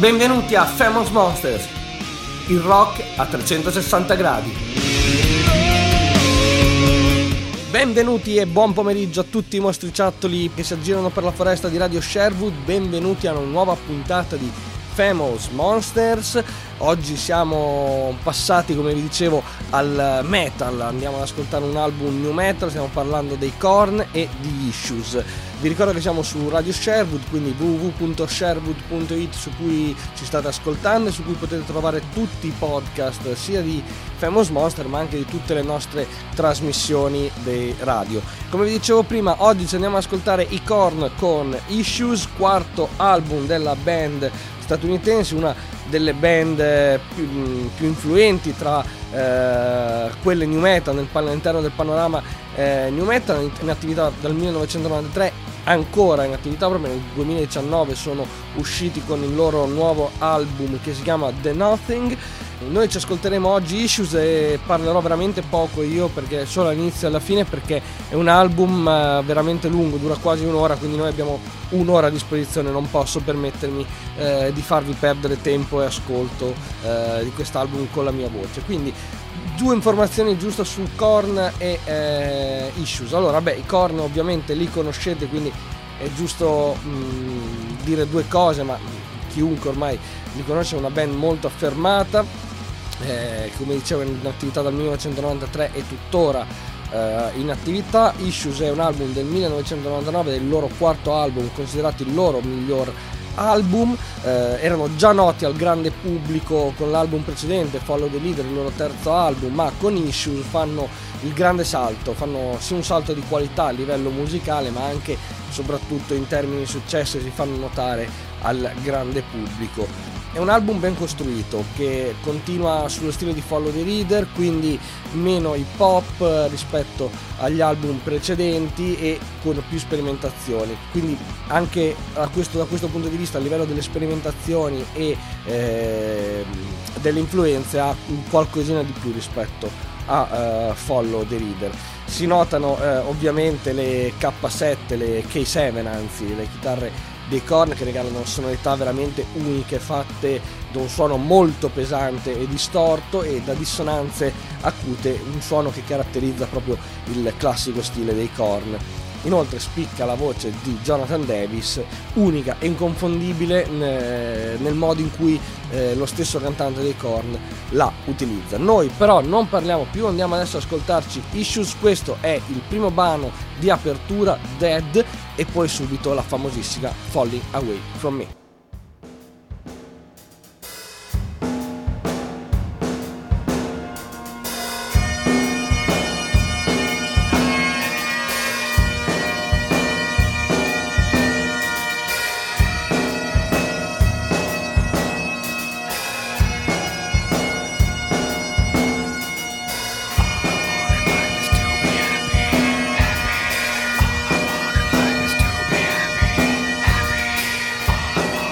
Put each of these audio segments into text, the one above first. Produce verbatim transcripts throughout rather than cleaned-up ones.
Benvenuti a Famous Monsters, il rock a trecentosessanta gradi. Benvenuti e buon pomeriggio a tutti i mostriciattoli che si aggirano per la foresta di Radio Sherwood. Benvenuti a una nuova puntata di Famous Monsters. Oggi siamo passati, come vi dicevo, al metal. Andiamo ad ascoltare un album new metal. Stiamo parlando dei Korn e di Issues. Vi ricordo che siamo su Radio Sherwood, quindi w w w punto sherwood punto it, su cui ci state ascoltando e su cui potete trovare tutti i podcast sia di Famous Monster ma anche di tutte le nostre trasmissioni dei radio. Come vi dicevo prima, oggi ci andiamo ad ascoltare i Korn con Issues, quarto album della band statunitense, una delle band più, più influenti tra eh, quelle new metal nel, all'interno del panorama eh, new metal, in, in attività dal millenovecentonovantatré, ancora in attività proprio nel duemiladiciannove sono usciti con il loro nuovo album che si chiama The Nothing. Noi ci ascolteremo oggi Issues e parlerò veramente poco io, perché solo all'inizio e alla fine, perché è un album veramente lungo, dura quasi un'ora, quindi noi abbiamo un'ora a disposizione, non posso permettermi eh, di farvi perdere tempo e ascolto eh, di quest'album con la mia voce. Quindi due informazioni giuste su Korn e eh, Issues. Allora, beh, i Korn ovviamente li conoscete, quindi è giusto mh, dire due cose, ma chiunque ormai li conosce, è una band molto affermata, eh, come dicevo in attività dal millenovecentonovantatré e tuttora eh, in attività. Issues è un album del millenovecentonovantanove, del loro quarto album, considerato il loro miglior album. Eh, erano già noti al grande pubblico con l'album precedente, Follow the Leader, il loro terzo album, ma con Issues fanno il grande salto, fanno sì un salto di qualità a livello musicale, ma anche soprattutto in termini di successo, si fanno notare al grande pubblico. È un album ben costruito che continua sullo stile di Follow the Leader, quindi meno hip hop rispetto agli album precedenti e con più sperimentazioni. Quindi anche a questo, da questo punto di vista, a livello delle sperimentazioni e eh, delle influenze, ha qualcosina di più rispetto a uh, Follow the Leader. Si notano eh, ovviamente le K sette, le K sette anzi, le chitarre dei Korn, che regalano sonorità veramente uniche, fatte da un suono molto pesante e distorto e da dissonanze acute, un suono che caratterizza proprio il classico stile dei Korn. Inoltre spicca la voce di Jonathan Davis, unica e inconfondibile nel modo in cui eh, lo stesso cantante dei Korn la utilizza. Noi però non parliamo più, andiamo adesso ad ascoltarci Issues. Questo è il primo brano di apertura, Dead, e poi subito la famosissima Falling Away From Me. All I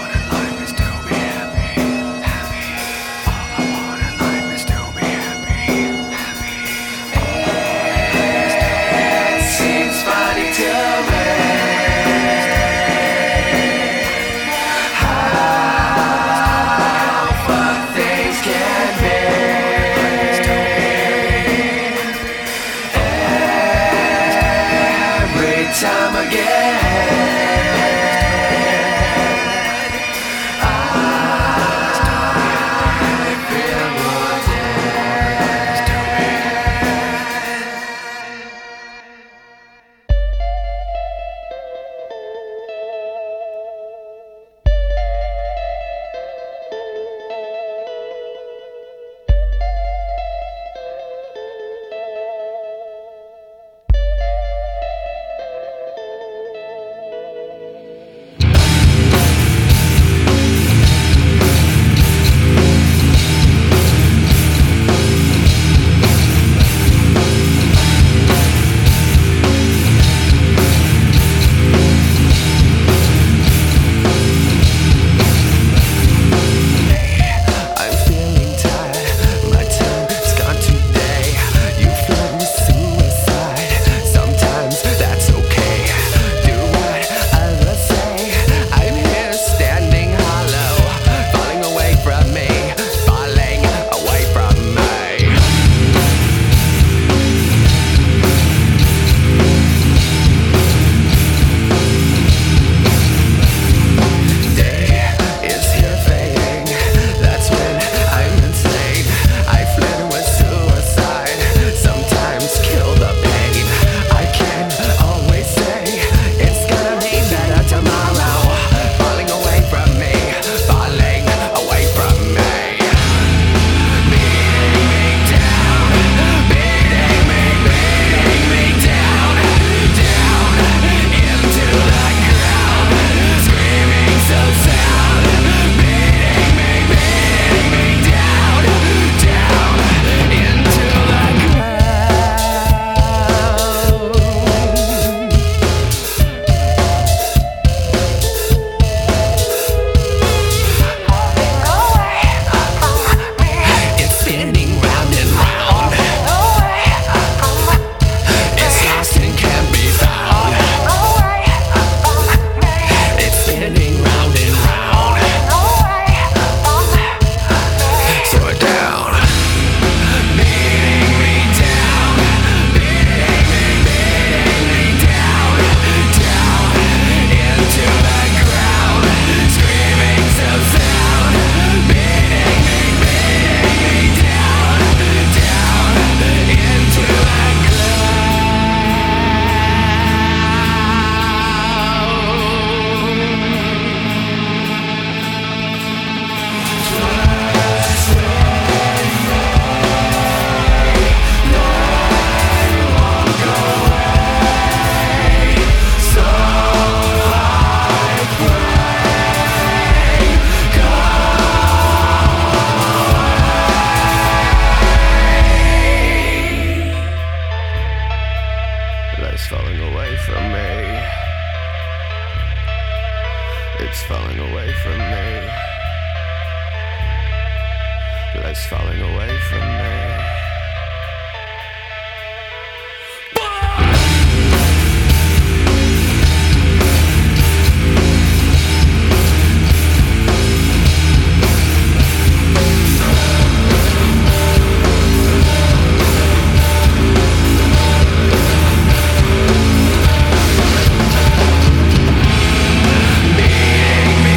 going away from me.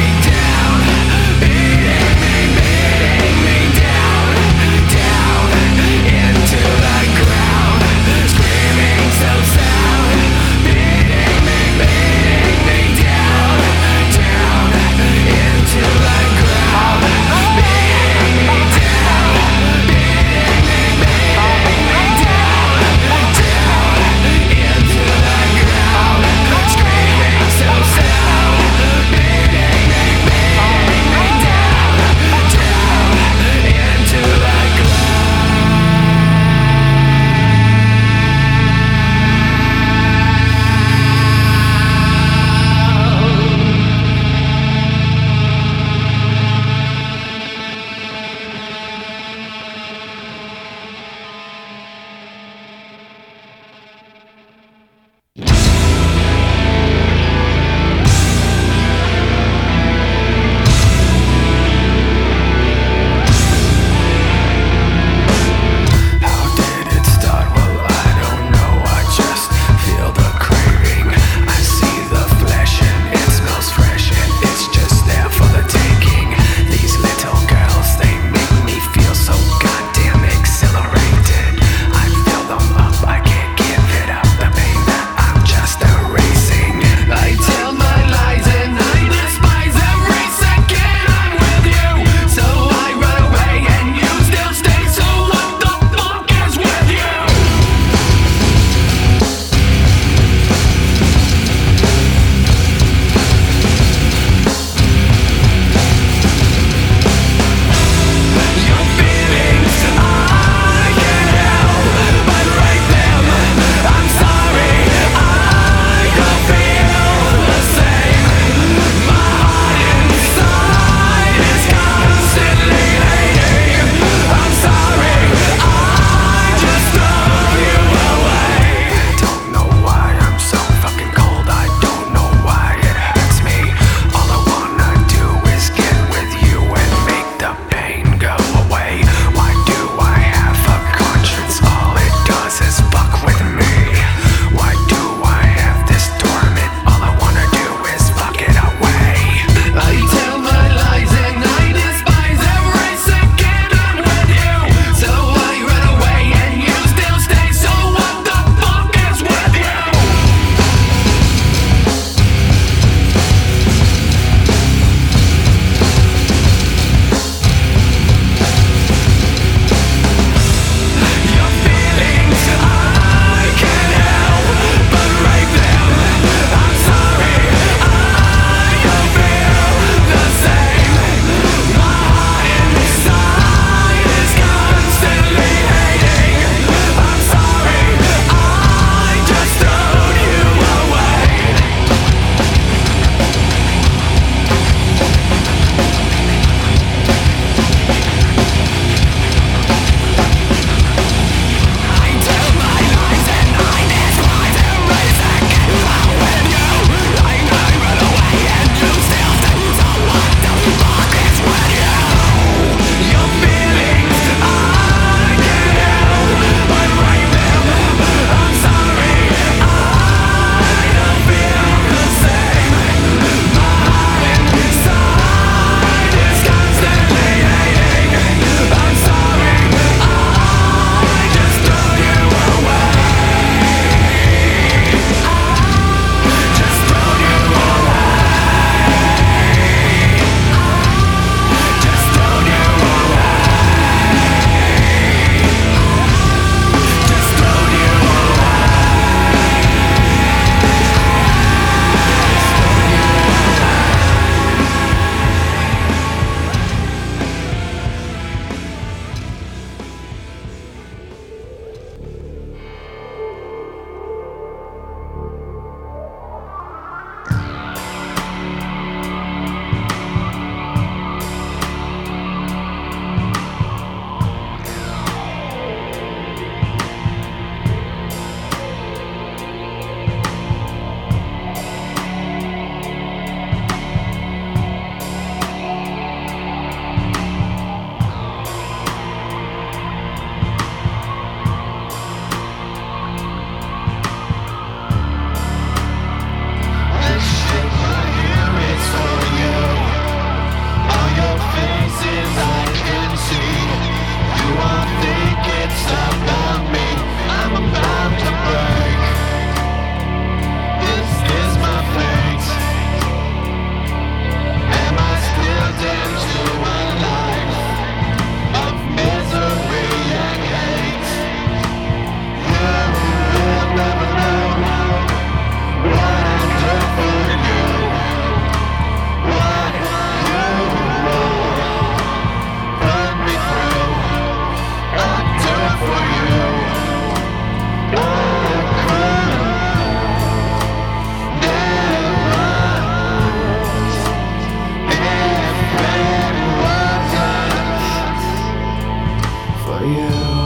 Down you.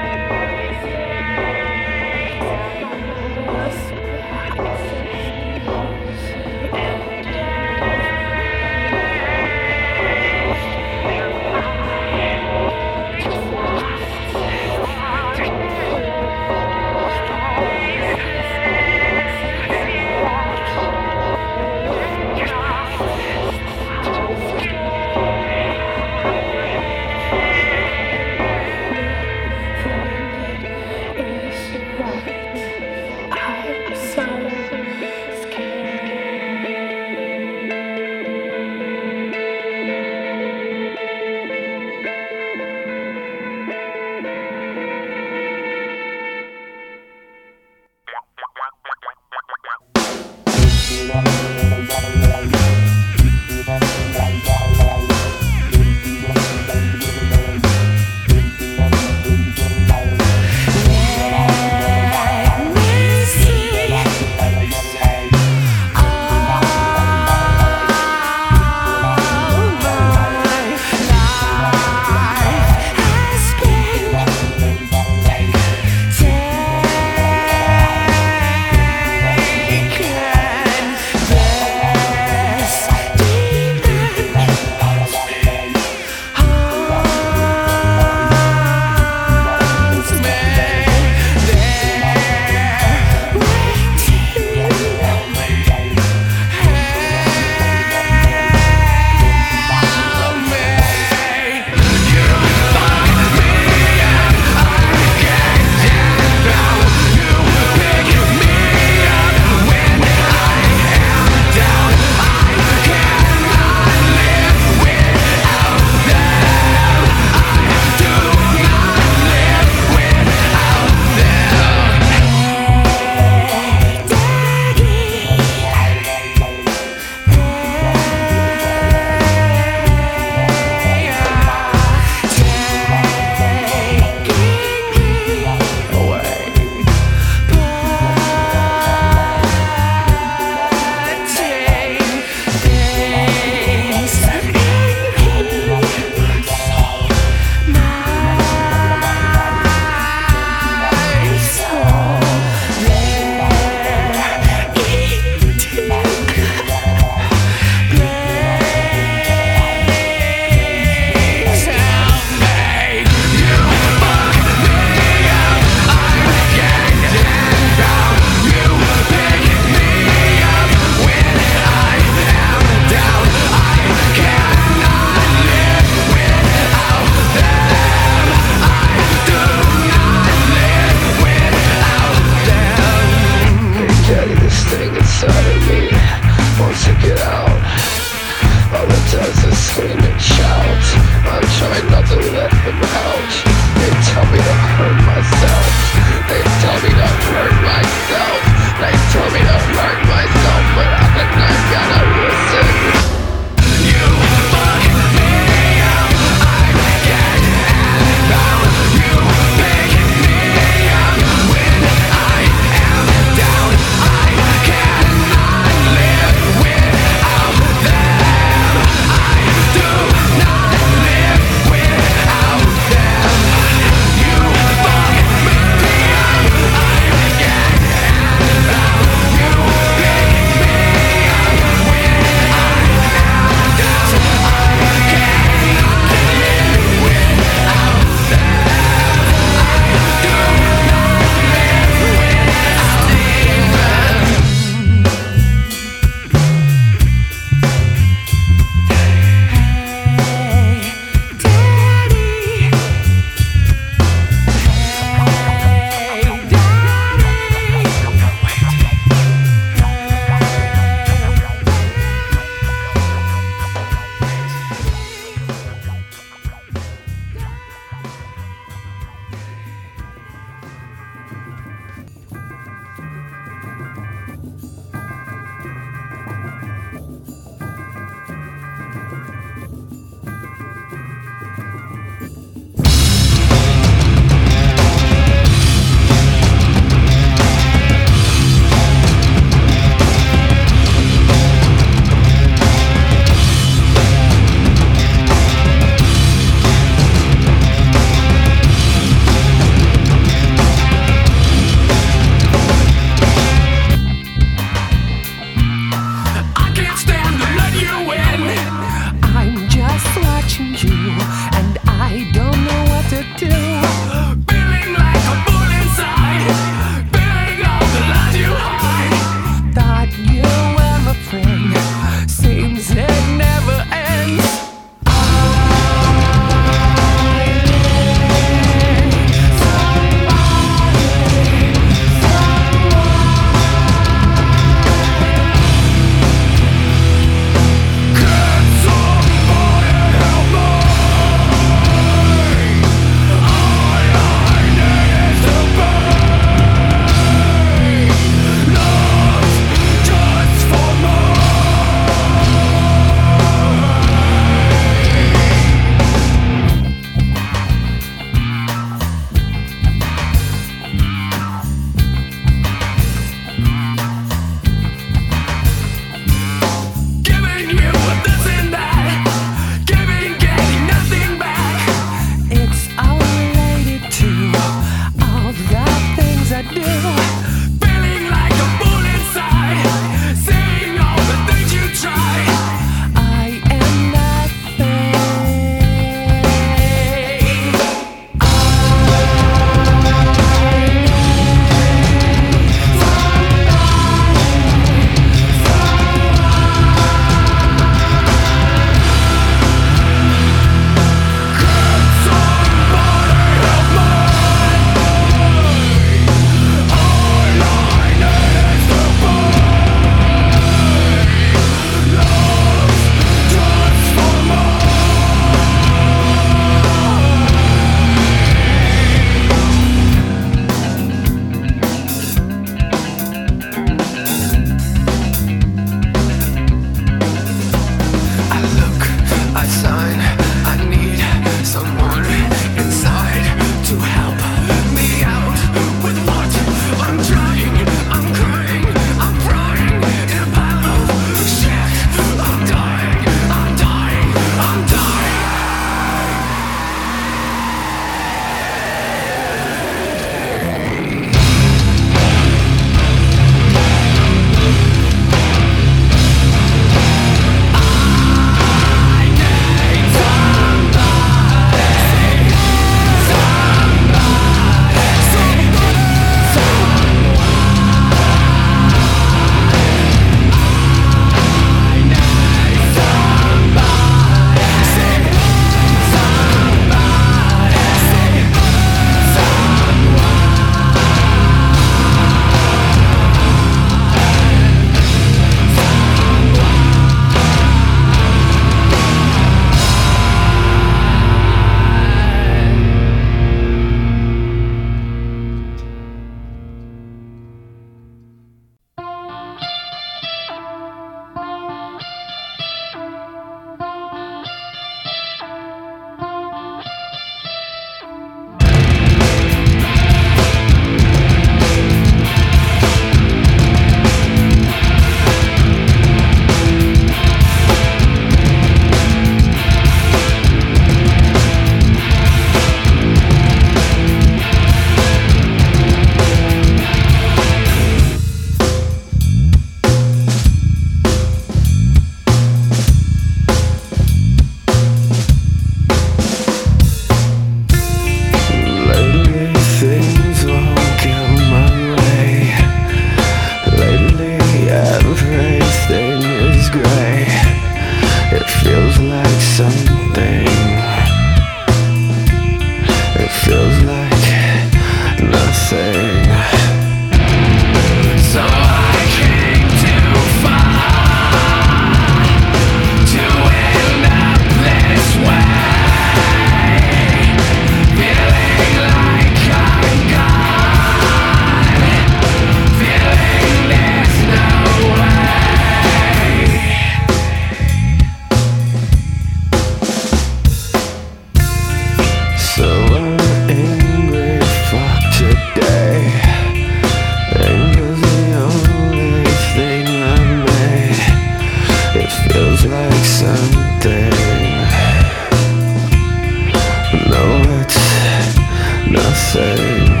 same.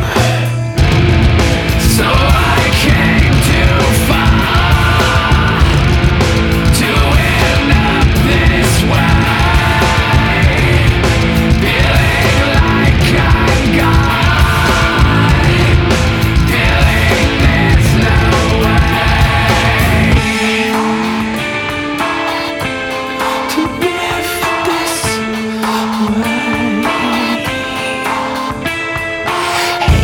So I came too far to end up this way, feeling like I'm gone, feeling there's no way to live this way.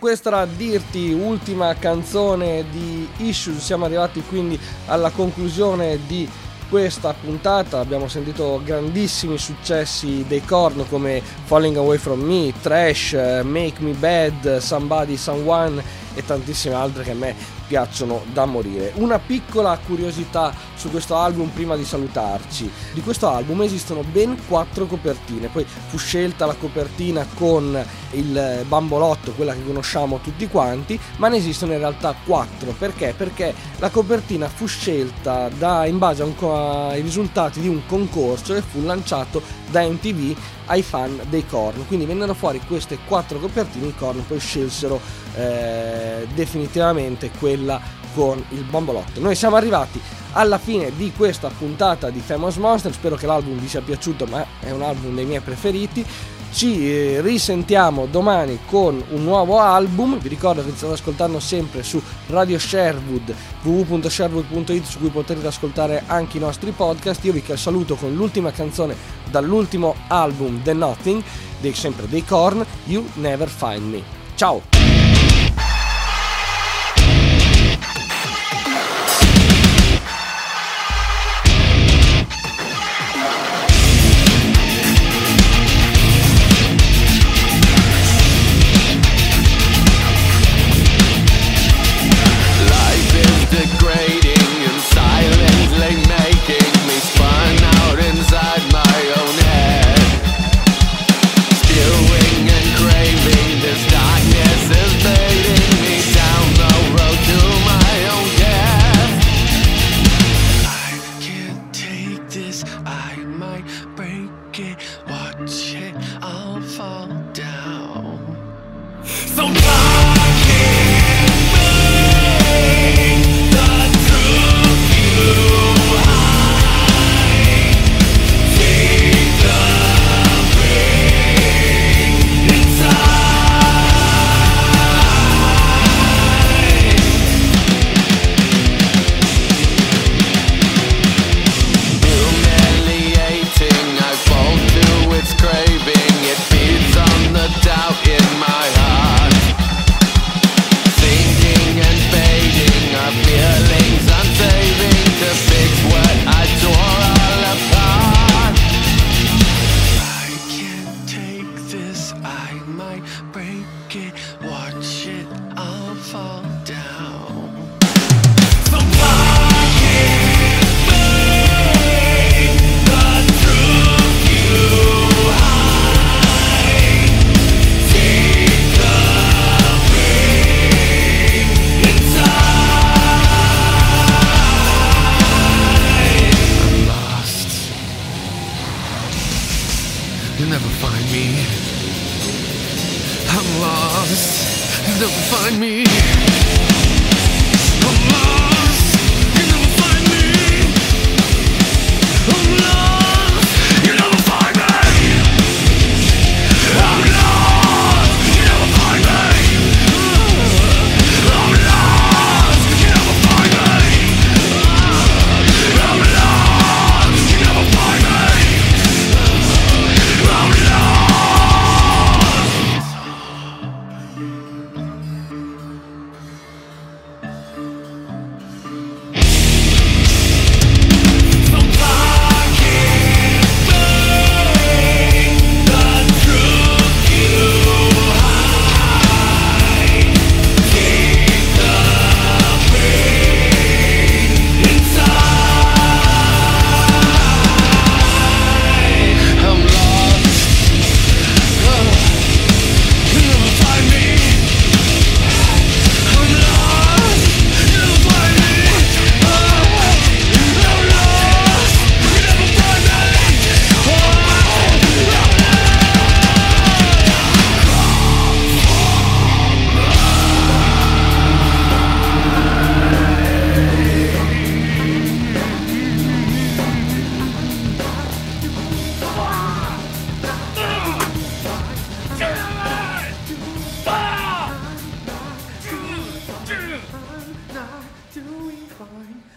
questa era Dirty, ultima canzone di Issues. Siamo arrivati quindi alla conclusione di questa puntata. Abbiamo sentito grandissimi successi dei Korn come Falling Away From Me, Trash, Make Me Bad, Somebody Someone e tantissime altre che a me piacciono da morire. Una piccola curiosità su questo album prima di salutarci: di questo album esistono ben quattro copertine, poi fu scelta la copertina con il bambolotto, quella che conosciamo tutti quanti, ma ne esistono in realtà quattro. Perché? Perché la copertina fu scelta da, in base a un, ai risultati di un concorso che fu lanciato da M T V ai fan dei Korn, quindi vennero fuori queste quattro copertine. I Korn poi scelsero eh, definitivamente quella con il bambolotto. Noi siamo arrivati alla fine di questa puntata di Famous Monster, spero che l'album vi sia piaciuto, ma è un album dei miei preferiti. Ci eh, risentiamo domani con un nuovo album. Vi ricordo che state ascoltando sempre su Radio Sherwood, w w w punto sherwood punto it, su cui potete ascoltare anche i nostri podcast. Io vi saluto con l'ultima canzone dall'ultimo album, The Nothing, dei, sempre dei Korn, You Never Find Me. Ciao! You'll never find me. I'm lost. You'll never find me. I'm lost. You'll never find me. I'm lost. You'll never find me. I'm lost. You'll never find me. I'm lost. You'll never find me. I'm lost. You'll never find me. Not doing fine.